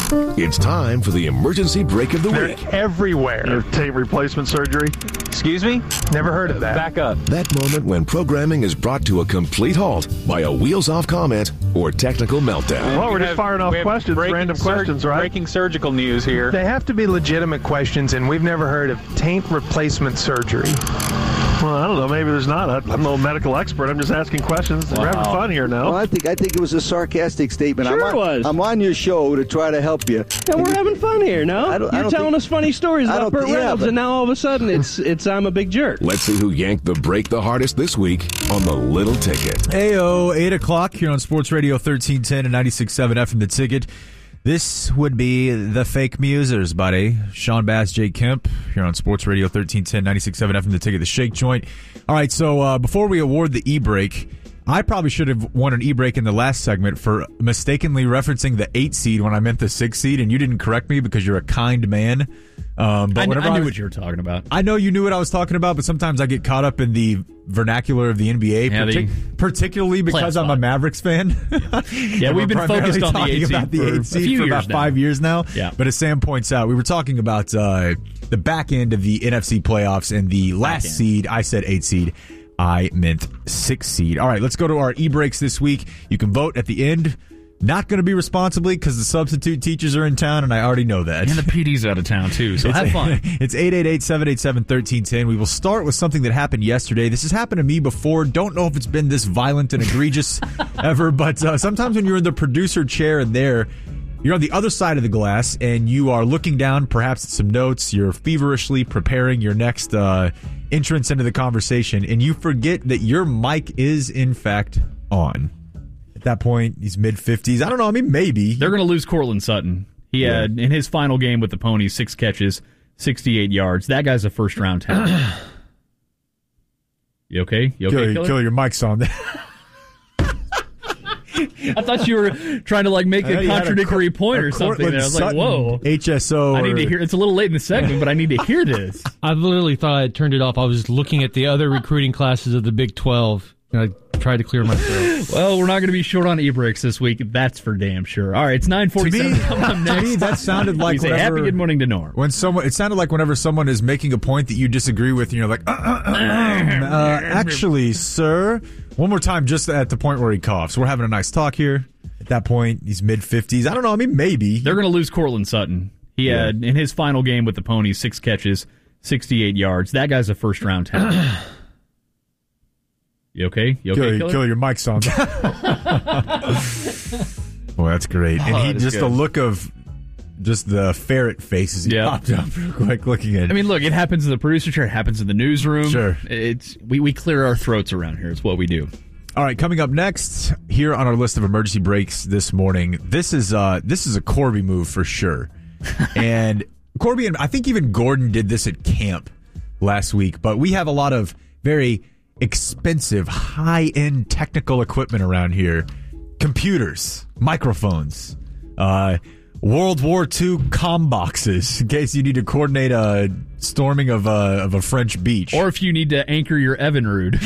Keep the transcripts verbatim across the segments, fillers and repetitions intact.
It's time for the emergency break of the They're week. everywhere. Your tape replacement surgery? Excuse me? Never heard of that. Back up. That moment when programming is brought to a complete halt by a wheels-off comment or technical meltdown. Well, we're We just have- firing off we have questions, breaking random sur- questions, right? Breaking surgical news here. They have to be legitimate questions, and we've never heard of taint replacement surgery. Well, I don't know. Maybe there's not. I'm no medical expert. I'm just asking questions. We're having fun here now. Well, I think I think it was a sarcastic statement. Sure I'm on, it was. I'm on your show to try to help you. And we're having fun here, no? I don't- I You're don't telling think- us funny stories I about don't Burt thi- yeah, Reynolds, but- and now all of a sudden it's it's I'm a big jerk. Let's see who yanked the break the hardest this week on the Little Ticket. Ayo, eight o'clock here on Sports Radio thirteen ten and ninety-six point seven F M The Ticket. This would be the fake musers, buddy. Sean Bass, Jake Kemp here on Sports Radio thirteen ten, ninety-six point seven F M The Ticket, the Shake Joint. All right, so uh, before we award the e-break, I probably should have won an e-break in the last segment for mistakenly referencing the eight seed when I meant the six seed, and you didn't correct me because you're a kind man. Um, but I, whenever I knew was, what you were talking about. I know you knew what I was talking about, but sometimes I get caught up in the vernacular of the N B A, Yeah, the partic- particularly because I'm a spot. Mavericks fan. Yeah, we've been focused on the talking eight seed about the for eight a seed few for years about now. five years now. Yeah. But as Sam points out, we were talking about uh, the back end of the N F C playoffs, and the last end. seed, I said eight seed. I meant six seed. All right, let's go to our e-breaks this week. You can vote at the end. Not going to be responsibly because the substitute teachers are in town, and I already know that. And the P D's out of town, too, so have fun. It's eight eight eight, seven eight seven, one three one zero. We will start with something that happened yesterday. This has happened to me before. Don't know if it's been this violent and egregious ever, but uh, sometimes when you're in the producer chair and there, you're on the other side of the glass and you are looking down perhaps at some notes. You're feverishly preparing your next uh, entrance into the conversation, and you forget that your mic is, in fact, on. At that point, he's mid-fifties. I don't know. I mean, maybe. They're going to lose Cortland Sutton. He Yeah. had, in his final game with the Ponies, six catches, sixty-eight yards. That guy's a first-round talent. You okay? You okay, Kill, Killer? kill your mic's on there. I thought you were trying to like make I a thought you had a contradictory Cor- point a or something. Cortland There. I was like, Sutton whoa. H S O. I need to or- hear. It's a little late in the segment, but I need to hear this. I literally thought I had turned it off. I was looking at the other recruiting classes of the Big twelve, and I tried to clear my throat. Well, we're not going to be short on e-breaks this week. That's for damn sure. All right, it's nine forty-seven. To me- Coming up next. to me, that sounded like We say whenever- happy good morning to Norm. When someone, it sounded like whenever someone is making a point that you disagree with, and you're like, uh, uh, uh, um, uh, actually, sir. One more time, just at the point where he coughs. We're having a nice talk here. At that point, he's mid-fifties. I don't know. I mean, maybe. They're going to lose Cortland Sutton. He Yeah. had, in his final game with the Ponies, six catches, sixty-eight yards. That guy's a first-round talent. You okay? You okay, kill, Killer? kill your mic's on. Well, that's great. And Oh, he that is just good. a look of just the ferret face as he Yeah. popped up real quick looking at. I mean, look, it happens in the producer chair. It happens in the newsroom. Sure. It's we, we clear our throats around here. It's what we do. All right, coming up next here on our list of emergency breaks this morning. This is uh this is a Corby move for sure. And Corby and I think even Gordon did this at camp last week, but we have a lot of very expensive, high-end technical equipment around here. Computers, microphones, uh World War Two comm boxes in case you need to coordinate a storming of a of a French beach. Or if you need to anchor your Evinrude.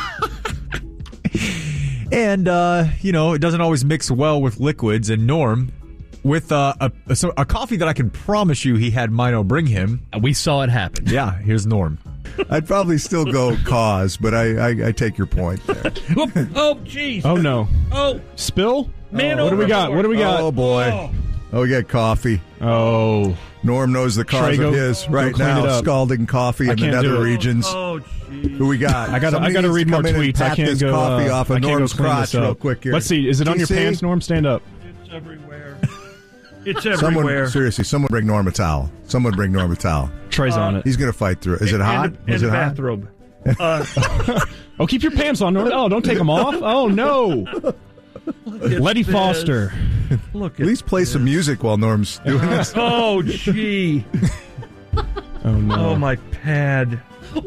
And, uh, you know, it doesn't always mix well with liquids. And Norm, with uh, a, a, so a coffee that I can promise you he had Mino bring him. We saw it happen. Yeah, here's Norm. I'd probably still go cause, but I, I, I take your point there. Oh, jeez. Oh, no. Oh, Spill? man, What do we got? What do we got? Oh, boy. Oh, we got coffee. Oh. Norm knows the cause Trey, go- of his go right clean now. it up. Scalding coffee I in the can't do nether it. regions. oh, jeez. Who we got? I gotta, I Somebody gotta needs read to more come in and tweets. I pat can't this go. coffee uh, off of I can't go Norm's clean crotch this up. real quick here. Let's see. Is it on Do your you see? pants, Norm? Stand up. It's everywhere. It's Someone, everywhere. seriously, someone bring Norm a towel. Someone bring Norm a towel. Trey's Uh, on it. He's going to fight through it. Is it hot? In, Is in it the hot? bathrobe. Uh, Oh, keep your pants on, Norm. Oh, don't take them off. Oh, no. Letty this. Foster. look At at least play some music while Norm's doing this. Oh, gee. Oh, no. Oh, my pad.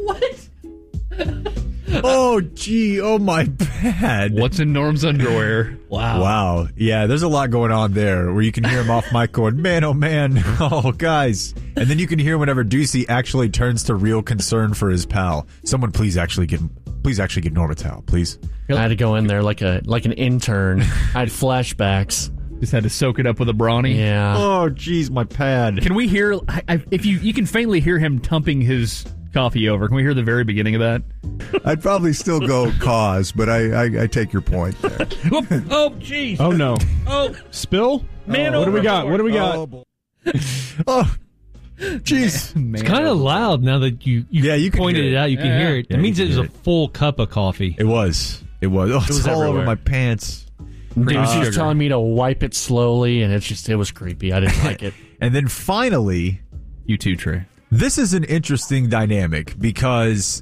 Oh, gee. Oh, my bad. What's in Norm's underwear? Wow. Wow. Yeah, there's a lot going on there where you can hear him off mic going, man, oh, man. Oh, guys. And then you can hear whenever Ducey actually turns to real concern for his pal. Someone please actually get please actually get Norm a towel, please. I had to go in there like a like an intern. I had flashbacks. Just had to soak it up with a brawny. Yeah. Oh, geez, my pad. Can we hear? I, I, if you you can faintly hear him tumping his coffee over. Can we hear the very beginning of that? I'd probably still go cause, but I, I, I take your point there. Oh, jeez. Oh, no. Oh, Spill? man. What do we got? What do we got? Oh, boy. Oh, jeez. Man, It's kind of loud now that you, you, Yeah, you can pointed hear it it. out. You can Yeah. hear it. Yeah, it means you it can was hear a full cup of coffee. It was. It was. Oh, it's was all everywhere. over my pants. Dude, Uh, she was sugar. telling me to wipe it slowly, and it's just, it was creepy. I didn't like it. And then finally, You too, Trey. this is an interesting dynamic because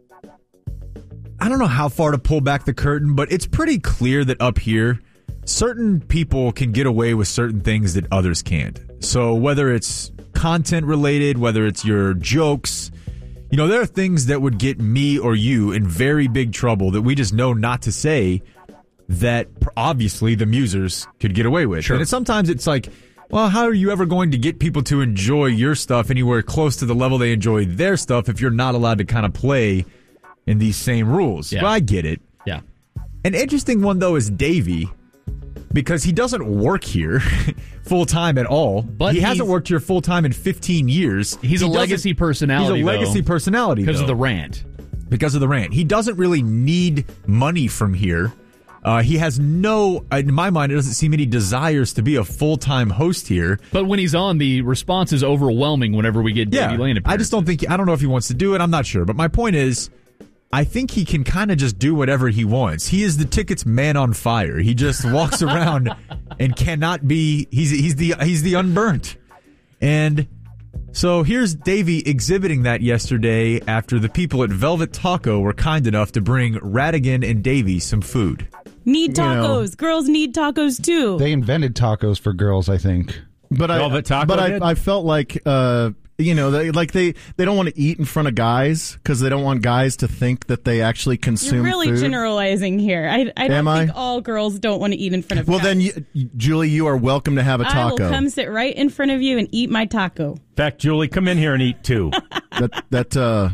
I don't know how far to pull back the curtain, but it's pretty clear that up here, certain people can get away with certain things that others can't. So whether it's content related, whether it's your jokes, you know, there are things that would get me or you in very big trouble that we just know not to say that obviously the musers could get away with. Sure. And sometimes it's like, well, how are you ever going to get people to enjoy your stuff anywhere close to the level they enjoy their stuff if you're not allowed to kind of play in these same rules? Yeah. But I get it. Yeah. An interesting one, though, is Davey, because he doesn't work here full-time at all. But he hasn't he's- worked here full-time in fifteen years. He's He a doesn't- legacy personality. He's a legacy though, personality, because of though. the rant. Because of the rant. He doesn't really need money from here. Uh, he has no, in my mind, it doesn't seem any desires to be a full-time host here. But when he's on, the response is overwhelming whenever we get Davey Lane I just don't think, I don't know if he wants to do it. I'm not sure. But my point is, I think he can kind of just do whatever he wants. He is the tickets man on fire. He just walks around and cannot be, he's, he's the, he's the unburnt. And so here's Davey exhibiting that yesterday after the people at Velvet Taco were kind enough to bring Radigan and Davey some food. Need You know, tacos. Girls need tacos too. They invented tacos for girls, I think. But I, Velvet Taco but did? I, I felt like, uh, you know, they, like they, they don't want to eat in front of guys because they don't want guys to think that they actually consume You're really food. generalizing here. I, I don't Am I? think all girls don't want to eat in front of Well, guys. then, you, Julie, you are welcome to have a I will taco. come sit right in front of you and eat my taco. In fact, Julie, come in here and eat too. that that uh,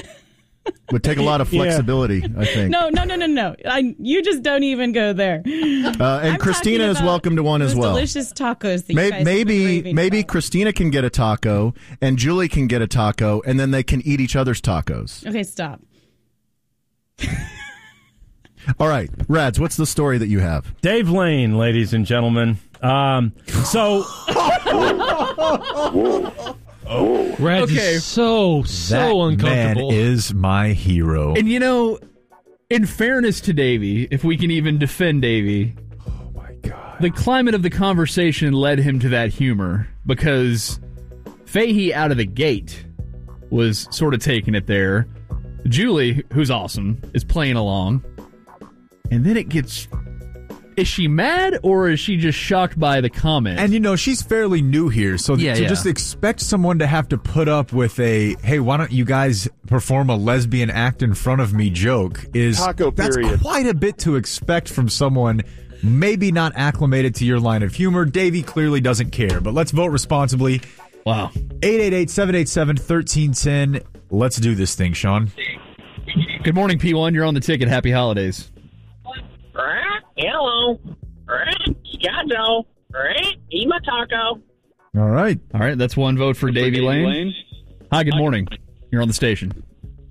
would take a lot of Yeah. flexibility, I think. No, no, no, no, no. I, you just don't even go there. Uh, and I'm Christina talking is about welcome to one as those well. Delicious tacos that you Maybe guys have been maybe, raving maybe about. Christina can get a taco and Julie can get a taco, and then they can eat each other's tacos. Okay, stop. All right, Rads, what's the story that you have? Dave Lane, ladies and gentlemen. Um, so. Rads Okay. is so, so That uncomfortable. man is my hero. And you know, in fairness to Davey, if we can even defend Davey, oh my God, the climate of the conversation led him to that humor because Fahey out of the gate was sort of taking it there. Julie, who's awesome, is playing along. And then it gets... Is she mad or is she just shocked by the comment? And you know, she's fairly new here, so Yeah, to yeah. just expect someone to have to put up with a hey, why don't you guys perform a lesbian act in front of me joke is Taco that's period. quite a bit to expect from someone maybe not acclimated to your line of humor. Davey clearly doesn't care, but let's vote responsibly. Wow. eight eight eight, seven eight seven, one three one zero. Let's do this thing, Sean. Good morning, P one. You're on the ticket. Happy holidays. Hello. Scotto. Eat my taco. All right. All right, that's one vote for Davey Davey Lane. Lane. Hi, good morning. You're on the station.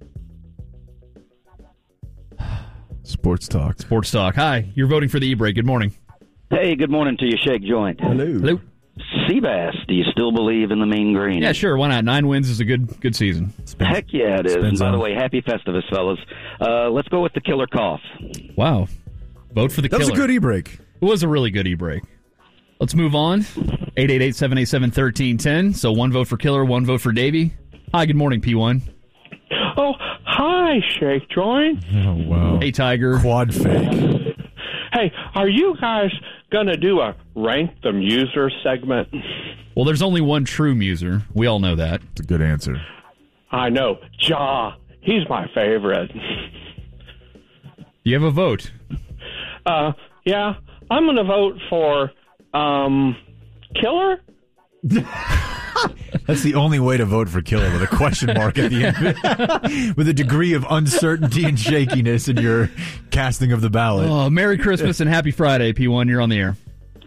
Sports Talk. Sports Talk. Hi, you're voting for the e-break. Good morning. Hey, good morning to you, Shake Joint. Hello. Hello. Seabass, do you still believe in the mean green? Yeah, sure. Why not? Nine wins is a good good season. Heck yeah, it is. And Spins by on. the way, happy Festivus, fellas. Uh, let's go with the killer cough. Wow. Vote for the That killer. was a good e-break. It was a really good e-break. Let's move on. eight eight eight, seven eight seven, one three one zero. So one vote for killer, one vote for Davey. Hi, good morning, P one. Oh, hi, Shake Joint. Oh, wow. Hey, Tiger. Quad fake. Hey, are you guys going to do a Rank the Muser segment? Well, there's only one true muser. We all know that. It's a good answer. I know. Jaw. He's my favorite. You have a vote. Uh, yeah, I'm going to vote for, um, Killer? That's the only way to vote for killer, with a question mark at the end, with a degree of uncertainty and shakiness in your casting of the ballot. Oh, Merry Christmas and Happy Friday, P one. You're on the air.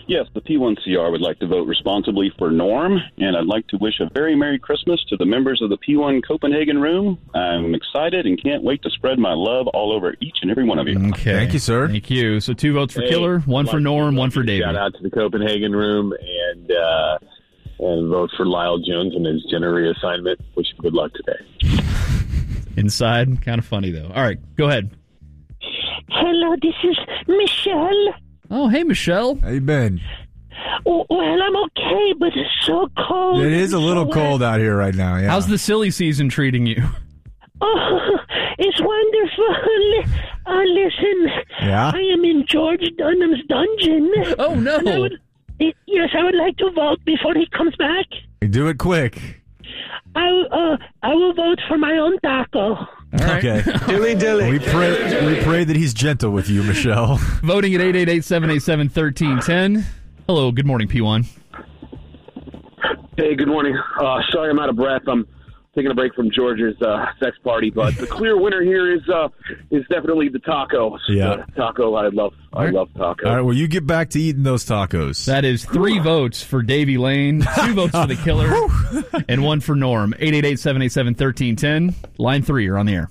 Yes, the P one C R would like to vote responsibly for Norm, and I'd like to wish a very Merry Christmas to the members of the P one Copenhagen room. I'm excited and can't wait to spread my love all over each and every one of you. Okay. Thank you, sir. Thank you. So two votes for Hey, Killer, one I'd for like Norm, to one for Davey. Shout out to the Copenhagen room and uh, and vote for Lyle Jones and his dinner reassignment. Wish him good luck today. Inside, kind of funny, though. All right, go ahead. Hello, this is Michelle. Oh, hey, Michelle. How you been? Oh, well, I'm okay, but it's so cold. It is a little so cold out here right now. Yeah. How's the silly season treating you? Oh, it's wonderful. Uh, listen, Yeah? I am in George Dunham's dungeon. Oh, no. And I would, yes, I would like to vote before he comes back. Do it quick. I, uh, I will vote for my own taco. Okay. Dilly dilly. We pray, we pray that he's gentle with you, Michelle. Voting at eight eight eight, seven eight seven, one three one zero. Hello, good morning, P one. Hey, good morning. Uh, sorry I'm out of breath. I'm taking a break from George's uh, sex party, but the clear winner here is uh, is definitely the taco. Yeah. The taco, I love. I love taco. All right, well, you get back to eating those tacos. That is three votes for Davey Lane, two votes for the Killer, and one for Norm. eight eight eight, seven eight seven, one three one zero. Line three, you're on the air.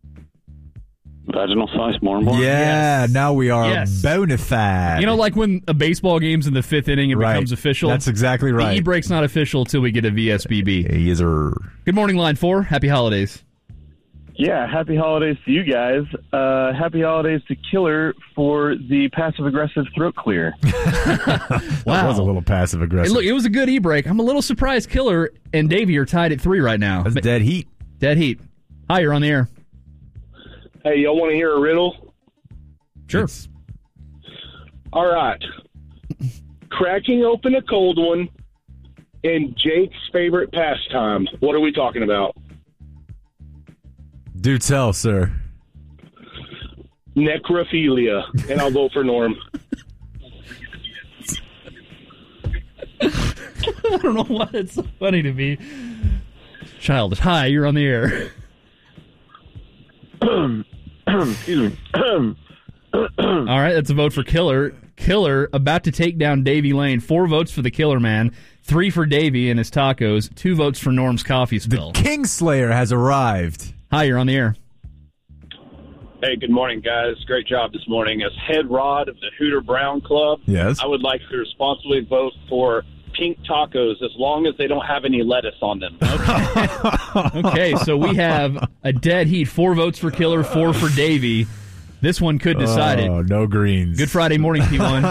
Vaginal size more and more. Yeah, now we are Yes. bona fide. You know, like when a baseball game's in the fifth inning, it Right. becomes official? That's exactly right. The E-break's not official until we get a V S B B. Yes, sir. Good morning, Line four. Happy holidays. Yeah, happy holidays to you guys. Uh, happy holidays to Killer for the passive-aggressive throat clear. That Wow. was a little passive Hey, aggressive. look, it was a good E-break. I'm a little surprised Killer and Davey are tied at three right now. That's dead heat. Dead heat. Hi, you're on the air. Hey, y'all want to hear a riddle? Sure. All right. Cracking open a cold one and Jake's favorite pastime. What are we talking about? Do tell, sir. Necrophilia. And I'll vote for Norm. I don't know why it's so funny to me. Childish. Hi, you're on the air. Excuse me. All right, that's a vote for Killer. Killer about to take down Davey Lane. Four votes for the Killer Man, three for Davey and his tacos, two votes for Norm's coffee spill. The Kingslayer has arrived. Hi, you're on the air. Hey, good morning, guys. Great job this morning. As head rod of the Hooter Brown Club, Yes. I would like to responsibly vote for pink tacos as long as they don't have any lettuce on them. Okay, so we have a dead heat. Four votes for Killer, four for Davey. This one could decide Oh, it. no greens. Good Friday morning, P one.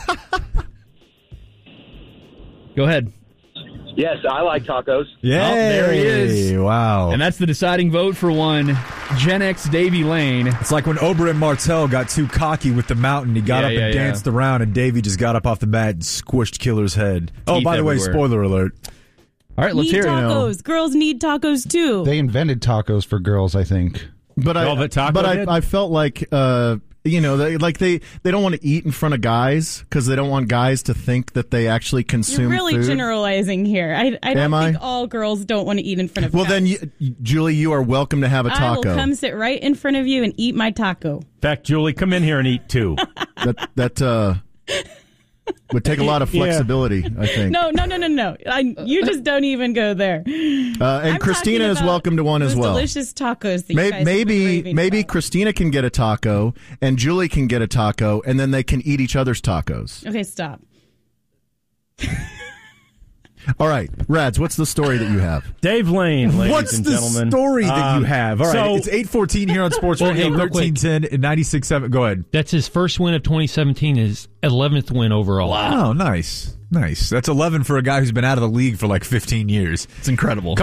Go ahead. Yes, I like tacos. Yeah, Oh, there he is. Wow. And that's the deciding vote for one Gen X Davey Lane. It's like when Oberyn Martell got too cocky with the mountain. He got Yeah, up yeah, and yeah. danced around, and Davey just got up off the mat and squished Killer's head. Oh, Teeth by the way, everywhere. spoiler alert. All right, let's Need hear it. tacos. Girls need tacos too. They invented tacos for girls, I think. But I, Velvet Taco but did? I, I felt like, uh, you know, they, like they, they don't want to eat in front of guys because they don't want guys to think that they actually consume You're really food. generalizing here. I, I don't Am I? think all girls don't want to eat in front of Well, guys. then, you, Julie, you are welcome to have a I will taco. come sit right in front of you and eat my taco. In fact, Julie, come in here and eat too. that that uh, would take a lot of Yeah. flexibility, I think. No, no, no, no, no. I, you just don't even go there. Uh, and I'm Christina talking is about welcome to one as those well. Delicious tacos that you Maybe guys have been maybe, raving maybe about. Christina can get a taco and Julie can get a taco, and then they can eat each other's tacos. Okay, stop. All right, Rads, what's the story that you have? Dave Lane, ladies What's and the gentlemen. story that Um, you have? All right, so- it's eight fourteen here on Sports Well, Radio hey, real quick. thirteen ten and ninety-six point seven. Go ahead. That's his first win of twenty seventeen, his eleventh win overall. Oh, nice. Nice. That's eleven for a guy who's been out of the league for like fifteen years. It's incredible.